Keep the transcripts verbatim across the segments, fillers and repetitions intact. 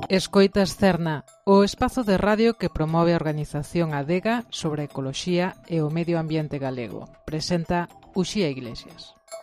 Escoitas Cerna, o espazo de radio que promove a organización Adega sobre a ecoloxía e o medio ambiente galego. Presenta Uxía Iglesias.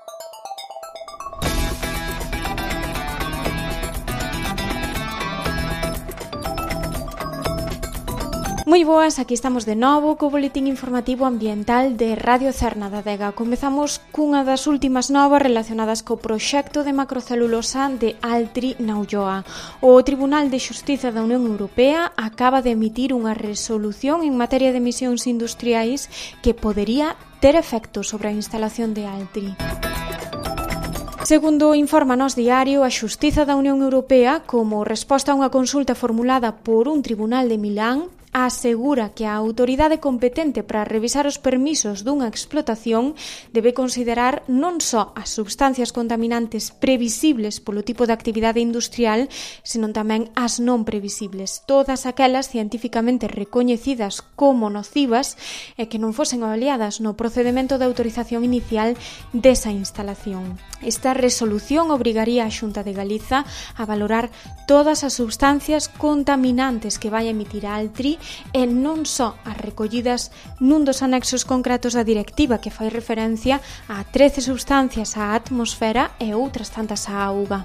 Moi boas, aquí estamos de novo co boletín informativo ambiental de Radio Cerna da Adega. Comezamos cunha das últimas novas relacionadas co proxecto de macrocelulosa de Altri na Ulloa. O Tribunal de Xustiza da Unión Europea acaba de emitir unha resolución en materia de emisións industriais que podería ter efecto sobre a instalación de Altri. Segundo informa Nós Diario, a Xustiza da Unión Europea, como resposta a unha consulta formulada por un tribunal de Milán, asegura que a autoridade competente para revisar os permisos dunha explotación debe considerar non só as substancias contaminantes previsibles polo tipo de actividade industrial, senón tamén as non previsibles, todas aquelas científicamente recoñecidas como nocivas e que non fosen avaliadas no procedemento de autorización inicial desa instalación. Esta resolución obrigaría a Xunta de Galiza a valorar todas as substancias contaminantes que vai emitir a Altri e non só as recollidas nun dos anexos concretos da directiva que fai referencia a trece substancias á atmosfera e outras tantas á auga.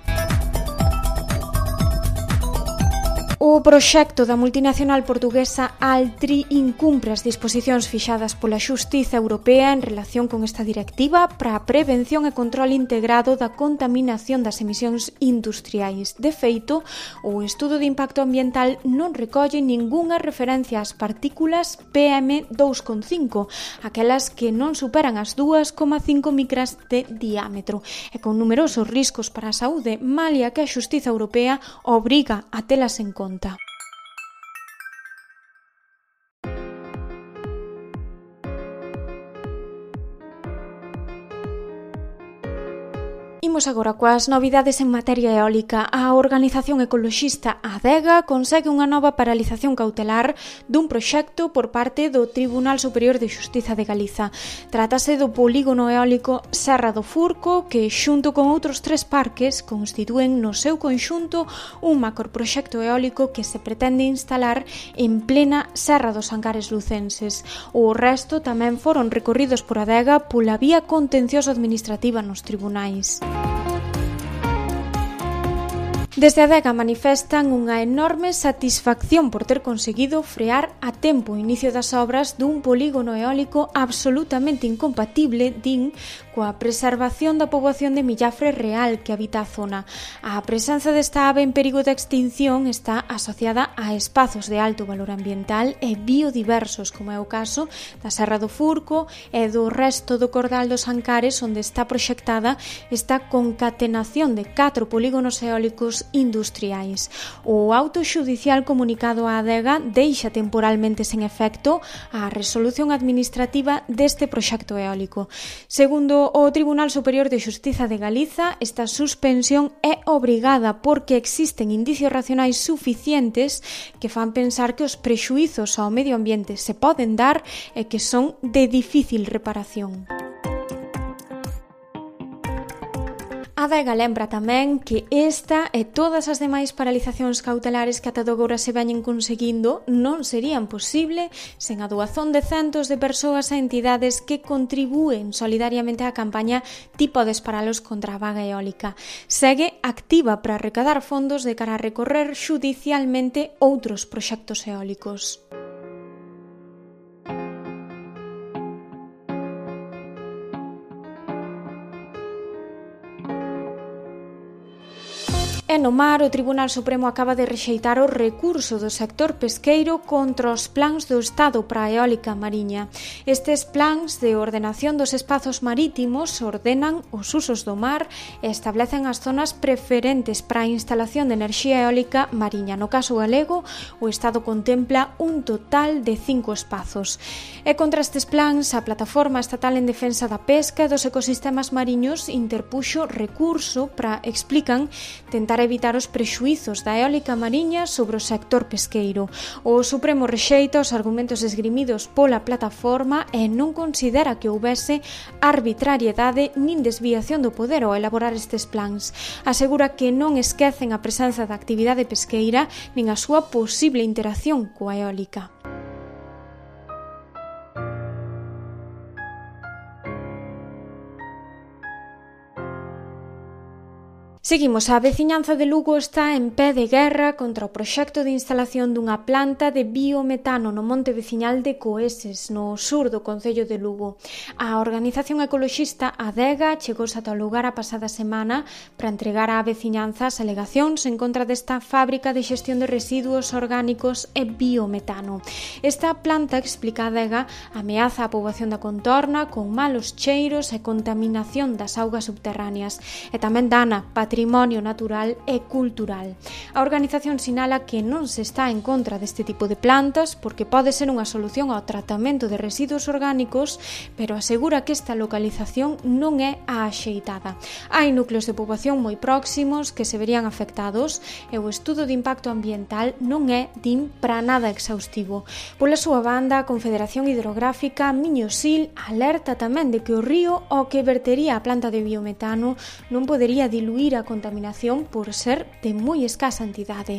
O proxecto da multinacional portuguesa Altri incumpre as disposicións fixadas pola Xustiza Europea en relación con esta directiva para a prevención e control integrado da contaminación das emisións industriais. De feito, o estudo de impacto ambiental non recolle ningunha referencia ás partículas P M dous coma cinco, aquelas que non superan as dúas coma cinco micras de diámetro, e con numerosos riscos para a saúde, malia que a Xustiza Europea obriga a telas en conta. Imos agora coas novidades en materia eólica. A organización ecoloxista Adega consegue unha nova paralización cautelar dun proxecto por parte do Tribunal Superior de Xustiza de Galiza. Trátase do polígono eólico Serra do Furco, que xunto con outros tres parques constitúen no seu conxunto un macroproxecto eólico que se pretende instalar en plena Serra dos Ancares lucenses. O resto tamén foron recorridos por Adega pola vía contencioso administrativa nos tribunais. Desde Adega manifestan unha enorme satisfacción por ter conseguido frear a tempo o inicio das obras dun polígono eólico absolutamente incompatible, din, coa preservación da poboación de millafre real que habita a zona. A presenza desta ave en perigo de extinción está asociada a espazos de alto valor ambiental e biodiversos, como é o caso da Serra do Furco e do resto do Cordal dos Ancares, onde está proxectada esta concatenación de catro polígonos eólicos industriais. O auto xudicial comunicado á Adega deixa temporalmente sen efecto a resolución administrativa deste proxecto eólico. Segundo o Tribunal Superior de Xustiza de Galiza, esta suspensión é obrigada porque existen indicios racionais suficientes que fan pensar que os prexuízos ao medio ambiente se poden dar e que son de difícil reparación. A Adega lembra tamén que esta e todas as demais paralizacións cautelares que ata agora se veñen conseguindo non serían posible sen a doazón de centos de persoas e entidades que contribúen solidariamente á campaña Ti podes paralos contra a vaga eólica. Segue activa para recadar fondos de cara a recorrer xudicialmente outros proxectos eólicos. E no mar, o Tribunal Supremo acaba de rexeitar o recurso do sector pesqueiro contra os plans do Estado para a eólica mariña. Estes plans de ordenación dos espazos marítimos ordenan os usos do mar e establecen as zonas preferentes para a instalación de enerxía eólica mariña. No caso galego, o Estado contempla un total de cinco espazos. E contra estes plans, a Plataforma Estatal en Defensa da Pesca e dos Ecosistemas Mariños interpuxo recurso para, explican, tentar evitar os prexuízos da eólica mariña sobre o sector pesqueiro. O Supremo rexeita os argumentos esgrimidos pola plataforma e non considera que houbese arbitrariedade nin desviación do poder ao elaborar estes plans. Asegura que non esquecen a presenza da actividade pesqueira nin a súa posible interacción coa eólica. Seguimos, a veciñanza de Lugo está en pé de guerra contra o proxecto de instalación dunha planta de biometano no monte veciñal de Coeses, no sur do concello de Lugo. A organización ecoloxista Adega chegouse ata o lugar a pasada semana para entregar á veciñanza as alegacións en contra desta fábrica de xestión de residuos orgánicos e biometano. Esta planta, explica Adega, ameaza a poboación da contorna con malos cheiros e contaminación das augas subterráneas e tamén dana patrimonio patrimonio natural e cultural. A organización sinala que non se está en contra deste tipo de plantas porque pode ser unha solución ao tratamento de residuos orgánicos, pero asegura que esta localización non é a axeitada. Hai núcleos de poboación moi próximos que se verían afectados e o estudo de impacto ambiental non é, din, para nada exhaustivo. Pola súa banda, a Confederación Hidrográfica Miño-Sil alerta tamén de que o río ao que vertería a planta de biometano non podería diluir a contaminación por ser de moi escasa entidade.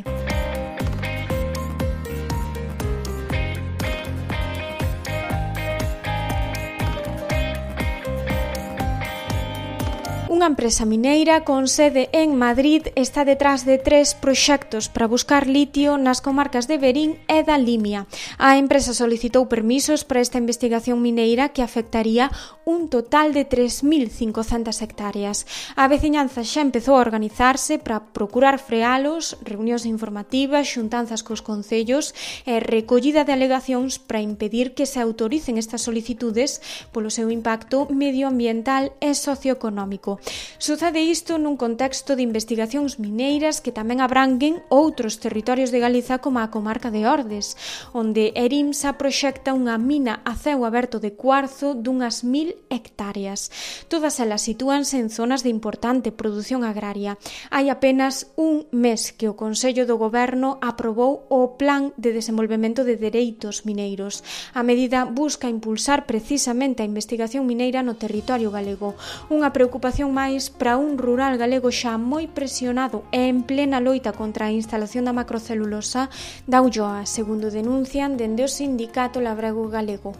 Unha empresa mineira con sede en Madrid está detrás de tres proxectos para buscar litio nas comarcas de Verín e da Limia. A empresa solicitou permisos para esta investigación mineira que afectaría un total de tres mil cincocentas hectáreas. A veciñanza xa empezou a organizarse para procurar frealos, reunións informativas, xuntanzas cos concellos e recollida de alegacións para impedir que se autoricen estas solicitudes polo seu impacto medioambiental e socioeconómico. Sucede isto nun contexto de investigacións mineiras que tamén abranguen outros territorios de Galiza como a comarca de Ordes, onde Erimsa proxecta unha mina a ceo aberto de cuarzo dunhas mil hectáreas. Todas elas sitúanse en zonas de importante produción agraria. Hai apenas un mes que o Consello do Goberno aprobou o Plan de Desenvolvemento de Dereitos Mineiros. A medida busca impulsar precisamente a investigación mineira no territorio galego, unha preocupación máis para un rural galego xa moi presionado e en plena loita contra a instalación da macrocelulosa da Ulloa, segundo denuncian dende o Sindicato Labrego Galego.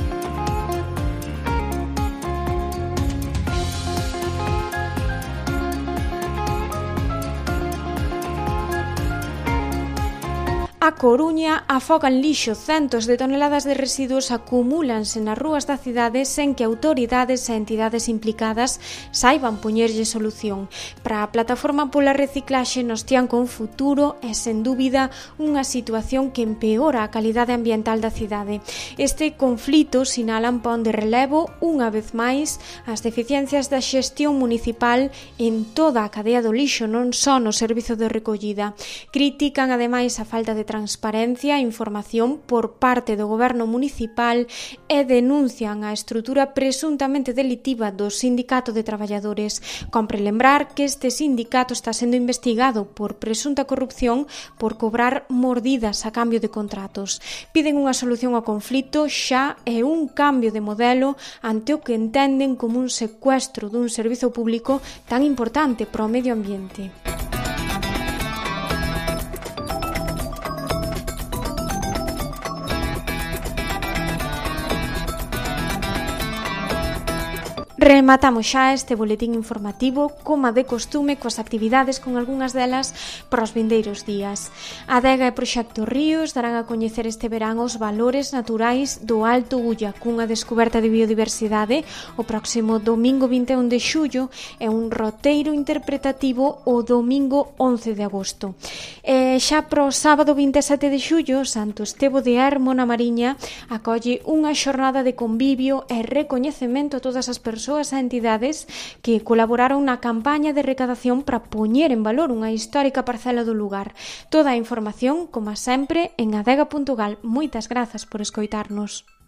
A Coruña afogan lixo, centos de toneladas de residuos acumúlanse nas rúas da cidade sen que autoridades e entidades implicadas saiban poñerlle solución. Para a Plataforma pola Reciclaxe nos tían con futuro e, sen dúbida, unha situación que empeora a calidade ambiental da cidade. Este conflito, sinalan, pon de relevo, unha vez máis, as deficiencias da xestión municipal en toda a cadea do lixo, non só no servizo de recollida. Critican, ademais, a falta de transparencia e información por parte do goberno municipal e denuncian a estrutura presuntamente delitiva do Sindicato de Traballadores. Compre lembrar que este sindicato está sendo investigado por presunta corrupción por cobrar mordidas a cambio de contratos. Piden unha solución ao conflito xa e un cambio de modelo ante o que entenden como un secuestro dun servizo público tan importante para o medio ambiente. Rematamos xa este boletín informativo, como de costume, coas actividades con algunhas delas para os vindeiros días. A Adega e Proxecto Ríos darán a coñecer este verán os valores naturais do Alto Ulla cunha descoberta de biodiversidade o próximo domingo vinte e un de xullo e un roteiro interpretativo o domingo once de agosto. E xa pro sábado vinte e sete de xullo, Santo Estevo de Ermo na Mariña acolle unha xornada de convivio e recoñecemento a todas as persoas e entidades que colaboraron na campaña de recadación para poñer en valor unha histórica parcela do lugar. Toda a información, como sempre, en adega punto gal. Moitas grazas por escoitarnos.